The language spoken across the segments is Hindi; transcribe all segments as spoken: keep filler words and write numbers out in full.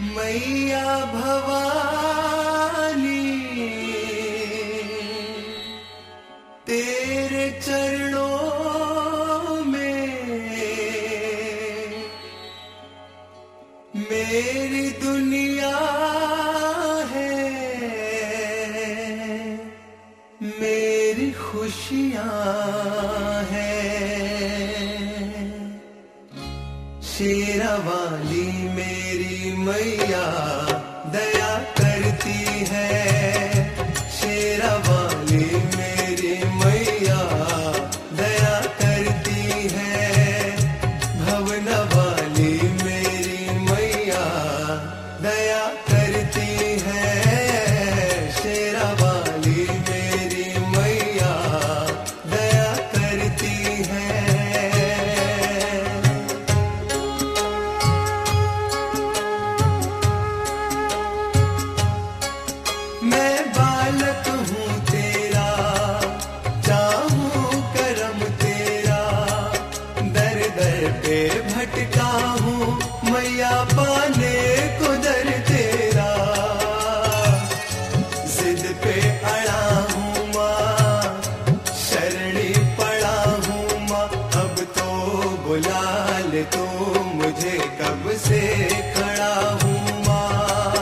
मैया भवानी तेरे चरणों में मेरी दुनिया है, मेरी खुशियाँ हैं। शेरावाली मेरी मैया दया करती है, शेरावाली मेरी मैया दया करती है। भवनवाली मेरी मैया दया करती है, शेरावाली मेरी मैया दया करती है। मैं बालक हूँ तेरा, चाहूँ करम तेरा, दर दर पे भटका हूँ मैया पाने को दर तेरा। जिद पे अड़ा हूँ माँ, शरणी पड़ा हूँ माँ, अब तो बुला ले तू मुझे, कब से खड़ा हूँ माँ।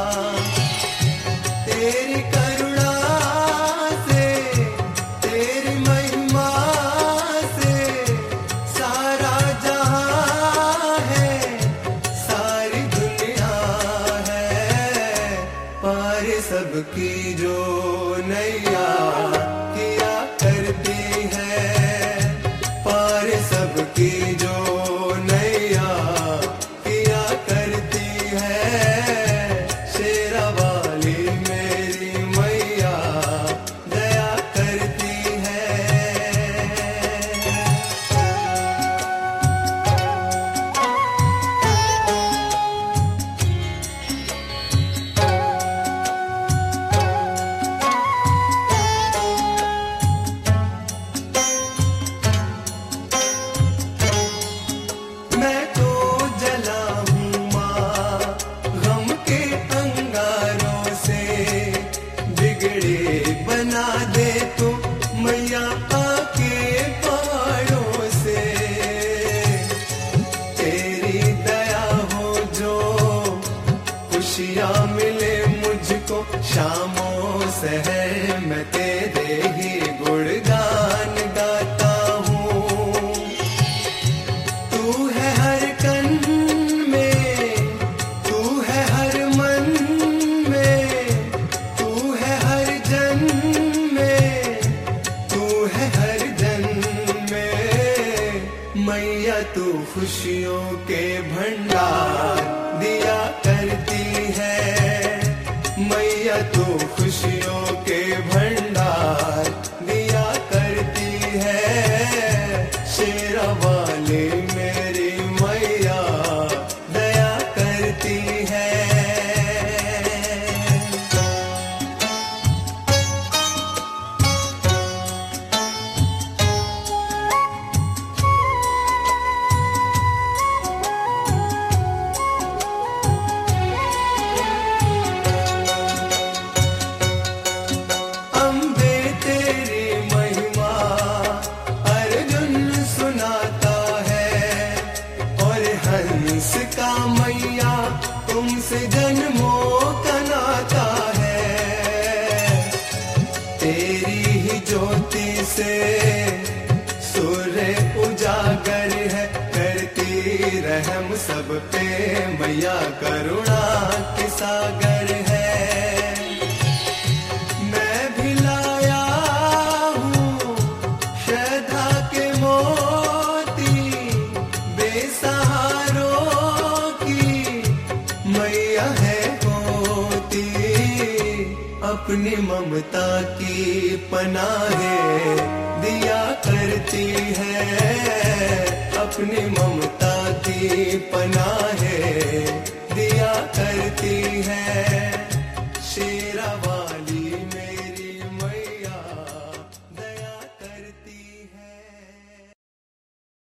तेरी करुणा से, तेरी महिमा से सारा जहां है, सारी दुनिया है। पार सबकी जो नैया किया करती है, पार सबकी जो नैया किया करती है। शेरावाली मेरी मैया दया करती है। मैं तो जला हूँ माँ गम के अंगारों से, बिगड़े बना दे तू मैया आके पहाड़ों से। तेरी दया हो जो खुशियाँ मिले मुझको, शामों सहर मैं तेरे ही गुणगान गाता हूँ। तू है हर कण में, तू है हर मन में, तू है हर जन में, तू है हर जन में। मैया तू खुशियों के भंडार दिया करती है, मैया तू खुशियों के भंडार दिया करती है। शेरावाली मेरी मैया दया करती है। अम्बे तेरी महिमा अर्जुन सुनाता है, और हंस का मैया तुमसे जन्मों का नाता है। तेरी ही ज्योति से सूर्य उजागर है, करती रहम सब पे मैया करुणा के सागर है। मैं भी लाया हूँ श्रद्धा के मोती, बेसहारों की मैया है होती। अपनी ममता की पनाहें दिया करती है, अपनी ममता की पनाहें